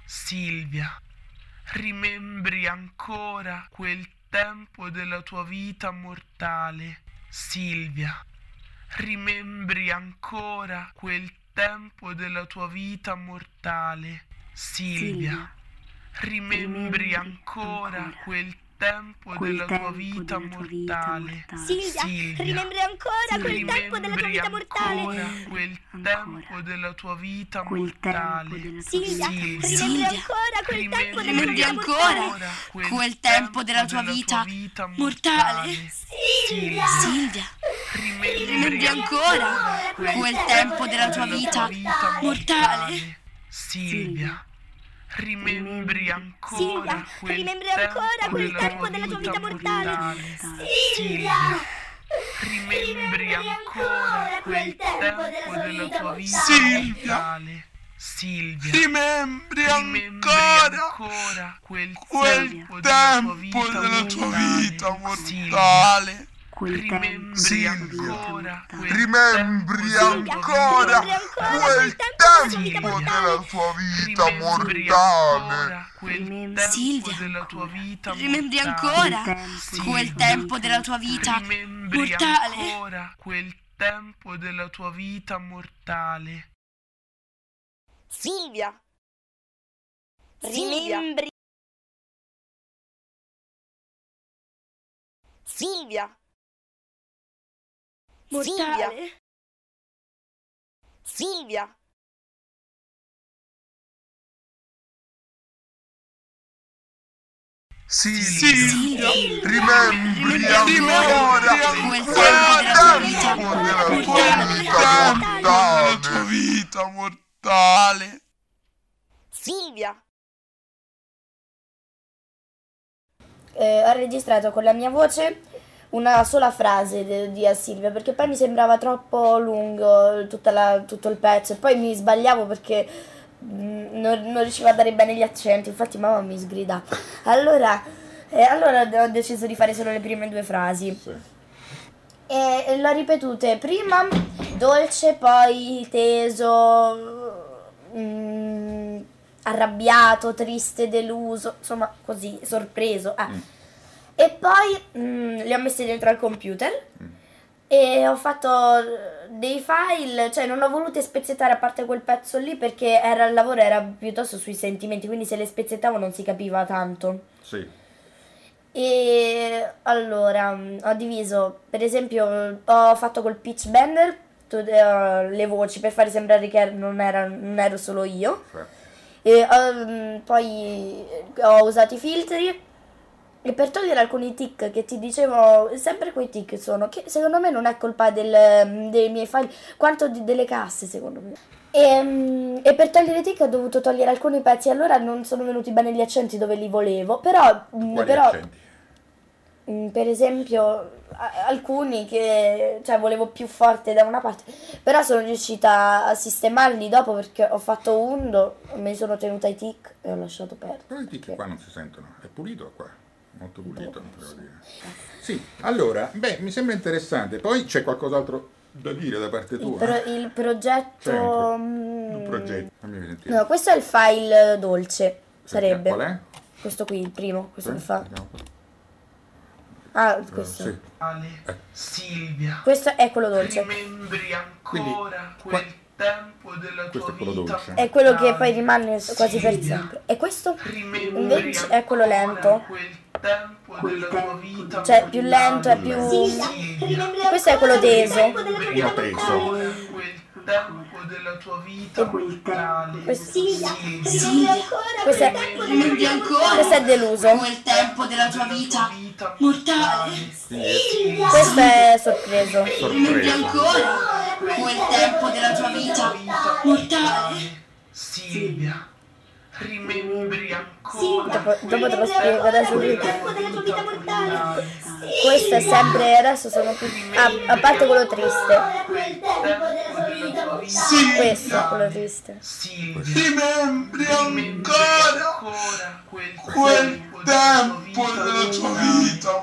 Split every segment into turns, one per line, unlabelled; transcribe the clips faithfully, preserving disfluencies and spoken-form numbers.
Silvia, rimembri ancora quel tempo della tua vita mortale? Silvia, rimembri ancora quel tempo della tua vita mortale? Silvia, rimembri ancora quel tempo della tua vita mortale?
Silvia, rimembri ancora quel tempo della tua vita mortale?
Quel tempo della tua vita mortale?
Silvia, rimembri ancora quel tempo della tua
Rimembri
vita
ancora
mortale?
quel tempo della tua vita mortale?
Silvia,
Silvia, rimembri ancora quel tempo della tua vita mortale?
Silvia, rimembri ancora
Silvia,
quel
rimembri ancora quel tempo della tua vita mortale? Silvia,
rimembri ancora quel tempo della tua vita
Silvia.
mortale? Silvia,
Rimembri
rimembri
ancora
ancora quel
quel
tempo della tua
tempo
vita
della tua vita
mortale?
mortale.
Rimembri
Silvia.
ancora quel
Rimembri
tempo
ancora
rimembri ancora
quel tempo della tua vita
Rimembri
mortale.
ancora quel tempo
Silvia,
della tua vita
rimembri
mortale?
ancora quel tempo della tua vita
Rimembri
mortale?
ancora quel tempo della tua vita mortale?
Silvia, rimembri. Silvia,
Mortale?
Silvia,
Silvia,
Silvia,
rimembri
rimembri
ancora
quel
quel
tempo della tua
tempo
vita
della
mortale?
tua vita mortale.
Silvia.
Eh, ho registrato con la mia voce una sola frase de- di a Silvia, perché poi mi sembrava troppo lungo tutta la- tutto il pezzo, e poi mi sbagliavo perché mm, non, non riuscivo a dare bene gli accenti, infatti mamma mi sgrida. Allora, eh, allora ho deciso di fare solo le prime due frasi. E, e l'ho ripetute prima dolce, poi teso, mm, arrabbiato, triste, deluso, insomma così, sorpreso. ah.
Mm.
E poi mm, li ho messi dentro al computer e ho fatto dei file, cioè non ho voluto spezzettare a parte quel pezzo lì perché era, il lavoro era piuttosto sui sentimenti, quindi se le spezzettavo non si capiva tanto.
Sì.
E allora mm, ho diviso, per esempio ho fatto col pitch bender tu- eh, le voci per fare sembrare che non, era, non ero solo io.
Sì.
E um, poi ho usato i filtri, e per togliere alcuni tic che ti dicevo, sempre quei tic sono, che secondo me non è colpa del- dei miei file, quanto di- delle casse secondo me. E, mm, e per togliere i tic ho dovuto togliere alcuni pezzi, allora non sono venuti bene gli accenti dove li volevo, però, mm,
Quali
però
accenti?
mm, per esempio a- alcuni che cioè volevo più forte da una parte, però sono riuscita a sistemarli dopo perché ho fatto un do, me li sono tenuta i tic e ho lasciato perdere.
Però i tic
perché-
qua non si sentono. È pulito qua. Molto pulito, devo dire. Sì, allora, beh, mi sembra interessante. Poi c'è qualcos'altro da dire da parte
Il,
tua?
pro- il progetto...
C'è un, pro-
mm,
un progetto. Fammi sentire.
No, questo è il file dolce,
Senti,
sarebbe.
Qual è?
Questo qui, il primo, questo
Sì?
che fa.
Vediamo.
Ah,
Eh,
questo.
sì. Eh.
Silvia,
Questo è quello dolce.
rimembri
Quindi,
ancora
qua-
quel tempo della tua
questo è quello
vita
dolce.
È quello che poi rimane quasi per
Silvia,
sempre. E questo
rimembri
invece è quello
ancora
lento.
quel tempo della tua vita
Cioè, più lento, è più...
Rimembri
Questo è quello
ancora quel
teso.
tempo della tua
Uno
vita
teso.
mortale?
quel tempo della tua vita mortale?
Questo,
Silvia, rimembri
Silvia,
ancora
questo
quel
è,
tempo della tua
rimembri
vita
ancora
questo è deluso.
quel tempo della tua vita mortale?
Silvia,
Questo è sorpreso.
Rimembri
Sorpreso.
ancora quel tempo della tua vita mortale?
Silvia, rimembri ancora
Dopo, dopo te lo
rimembri
spiego,
ancora
adesso
quel
vi-
tempo della tua vita mortale?
questo è sempre, adesso sono più... Ah, a parte quello triste.
Ancora quel tempo della tua vita mortale?
Questo è quello triste.
Silvia,
Rimembri
rimembri
ancora
ancora quel
quel tempo della tua vita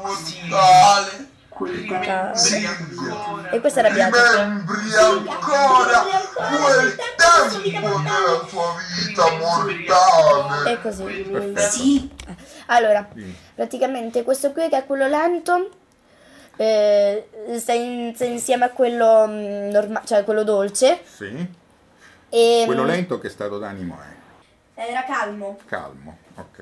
mortale.
Rimembri ancora
E questo è arrabbiato.
Rimembri ancora quel tempo della tua vita mortale.
E così.
Perfetto.
Sì.
Allora,
Sì.
praticamente questo qui che è quello lento, eh, sta, in- sta insieme a quello normale, cioè quello dolce.
Sì.
E,
Quello lento che stato d'animo è?
Era calmo.
Calmo, ok.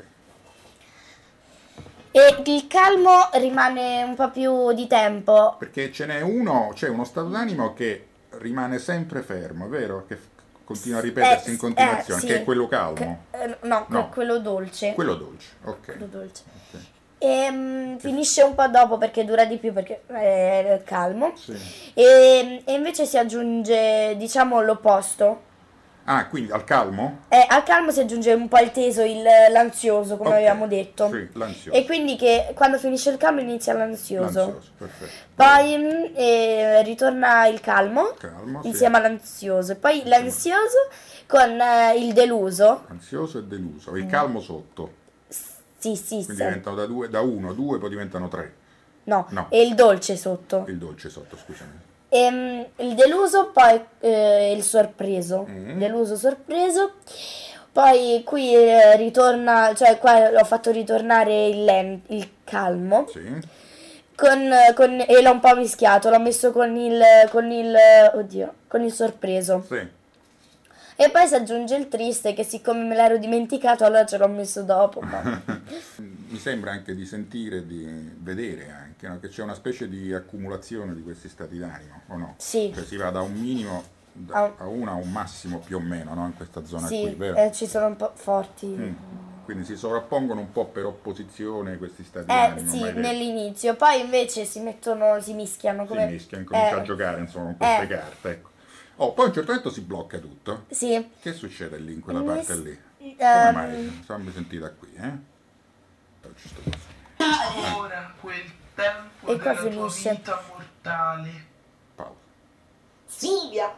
E il calmo rimane un po' più di tempo.
Perché ce n'è uno, c'è uno stato d'animo che rimane sempre fermo, è vero? Che f- continua a ripetersi
Eh,
in continuazione,
eh, sì.
che è quello calmo.
Che- eh, no, que-
No.
quello dolce.
Quello dolce, ok.
Quello dolce.
Ok.
E mm, finisce un po' dopo perché dura di più perché è calmo.
Sì.
E, e invece si aggiunge, diciamo, l'opposto.
Ah, quindi al calmo?
Eh, al calmo si aggiunge un po' il teso, il, l'ansioso, come
Ok,
avevamo detto.
Sì, l'ansioso.
E quindi che quando finisce il calmo inizia l'ansioso.
L'ansioso, perfetto.
Poi mm, eh, ritorna il calmo
Calmo, sì.
insieme all'ansioso. E poi l'ansioso con eh, il deluso.
Ansioso e deluso.
Mm.
Il calmo sotto.
Sì, sì,
Quindi
sì.
diventano da due, da uno, due, poi diventano tre.
No,
No.
e il dolce sotto.
Il dolce sotto, scusami.
Ehm, il deluso, poi eh, il sorpreso.
Mm.
Deluso, sorpreso. Poi qui eh, ritorna, cioè qua ho fatto ritornare il, len- il calmo.
Sì.
Con, con- e l'ho un po' mischiato, l'ho messo con il, con il, oddio, con il sorpreso.
Sì.
E poi si aggiunge il triste che siccome me l'ero dimenticato allora ce l'ho messo dopo. ma-
Mi sembra anche di sentire, di vedere anche, no? Che c'è una specie di accumulazione di questi stati d'animo, o no?
Sì.
Cioè si va da un minimo da-
A un-
a uno a un massimo più o meno, no? In questa zona
Sì,
qui, vero?
eh, ci sono un po' forti.
Mm. Quindi si sovrappongono un po' per opposizione questi stati
Eh
d'animo.
sì,
mai detto.
nell'inizio, poi invece si mettono, si mischiano come...
Si mischia, incomincia
eh,
a giocare insomma con queste
eh.
carte, ecco. Oh, poi a un certo punto si blocca tutto.
Sì.
Che succede lì in quella
Mi
parte
s-
lì? Come
ehm,
mai? Fammi sentire da qui, eh? Faccio sto coso.
Ora quel tempo
E qua
della tua
finisce.
vita mortale.
Pausa.
Silvia.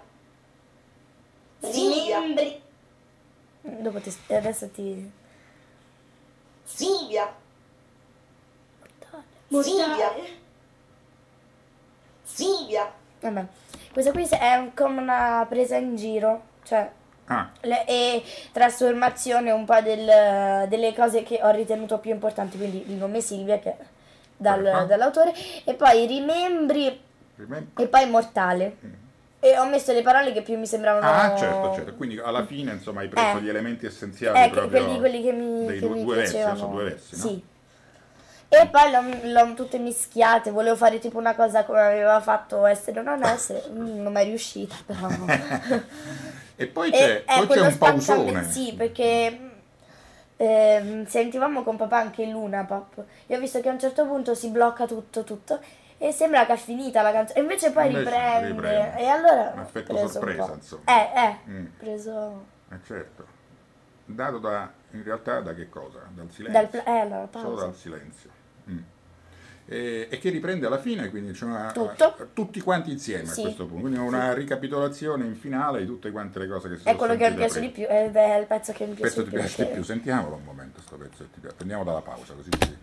Silvia.
Rimembri... Dopo ti... adesso ti...
Silvia. Silvia. Silvia.
Vabbè, questa qui è un- come una presa in giro, cioè...
Ah,
le- e trasformazione un po' del- delle cose che ho ritenuto più importanti, quindi il nome Silvia che è dal-
Ah.
dall'autore, e poi rimembri
rimem-
e poi mortale. E ho messo le parole che più mi sembravano...
ah, certo, certo. Quindi alla fine, insomma, hai preso
Eh.
gli elementi essenziali
Eh, che-
proprio
quelli, quelli che mi,
dei
che
due,
mi
due versi,
piacevano.
sono due versi, no?
Sì. E poi l'ho, l'ho tutte mischiate, volevo fare tipo una cosa come aveva fatto Essere o non essere, mm, non mi è riuscita però.
E poi
E-
c'è,
eh,
poi c'è
quello
un
spaccame-
pausone.
Sì, perché ehm, sentivamo con papà anche il Luna Pop. Io ho visto che a un certo punto si blocca tutto, tutto. E sembra che è finita la canzone. E invece poi
Invece
riprende.
riprende.
E allora.
Un
ho
effetto
preso un
sorpresa,
po'.
insomma.
Eh, eh.
Mm.
Ho preso.
Eh, certo. Dato da, in realtà da che cosa? Dal silenzio.
Dal pla- eh, la
Solo
pausa.
dal silenzio. Mm. E, e che riprende alla fine, quindi c'è una,
Tutto.
tutti quanti insieme
Sì.
a questo punto. Quindi una ricapitolazione in finale di tutte quante le cose che si
È
sono
quello che mi
sentite
piace di
prima.
più. È, beh, è il pezzo che mi piace
Questo
di
ti
più.
piace di
perché-
più, sentiamolo un momento sto pezzo, ti piace. Prendiamo dalla pausa così sì.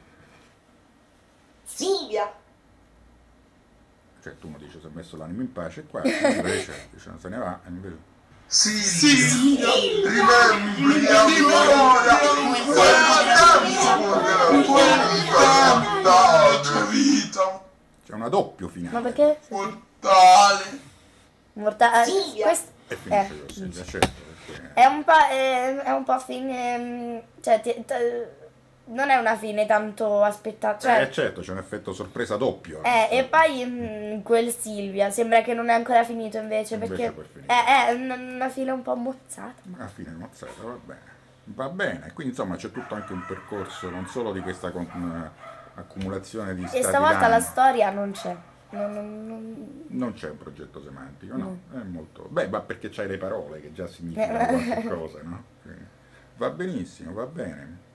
Silvia.
Cioè tu mi dici si è messo l'animo in pace qua, invece dice, se ne va e invece...
Silvia, rimembri ancora quel tempo della tua vita
C'è una doppio finale.
Ma perché?
mortale.
Mortale.
Silvia.
Questo
E finisce
eh.
così, già certo. Perché...
è un po'. È, è un po' fine. mm, Cioè, ti- t- non è una fine tanto aspettata. Cioè,
Eh certo, c'è un effetto sorpresa doppio.
Eh, e poi mm, quel Silvia sembra che non è ancora finito invece,
Invece
perché
poi è finito.
è, è una una fine un po' mozzata.
Alla fine mozzata, va bene. Va bene, quindi insomma c'è tutto anche un percorso, non solo di questa con- eh, accumulazione di stati
E stavolta la
d'animo.
storia non c'è. Non, non- non-
Non c'è un progetto semantico, no? È molto... Beh, ma perché c'hai le parole che già significano qualche cosa, no? Quindi va benissimo, va bene.